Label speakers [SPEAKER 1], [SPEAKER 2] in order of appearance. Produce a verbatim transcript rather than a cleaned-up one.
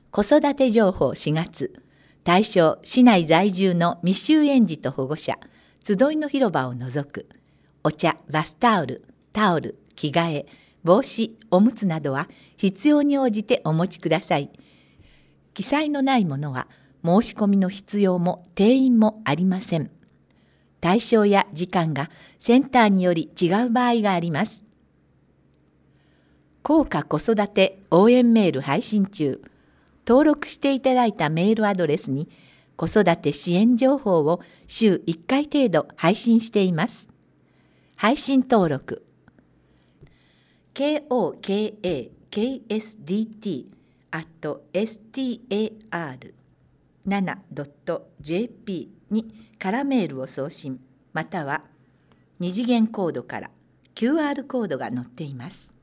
[SPEAKER 1] 子育て情報しがつ、対象市内在住の未就園児と保護者、集いの広場を除く、お茶、バスタオル、タオル、着替え、帽子、おむつなどは必要に応じてお持ちください。記載のないものは申し込みの必要も定員もありません。対象や時間がセンターにより違う場合があります。効果子育て応援メール配信中。登録していただいたメールアドレスに子育て支援情報を週いっかい程度配信しています。配信登録 ケーオーケーエーケーエスディーティー アット エスティーエーアールななドットジェーピー に空メールを送信、または二次元コードから キューアール コードが載っています。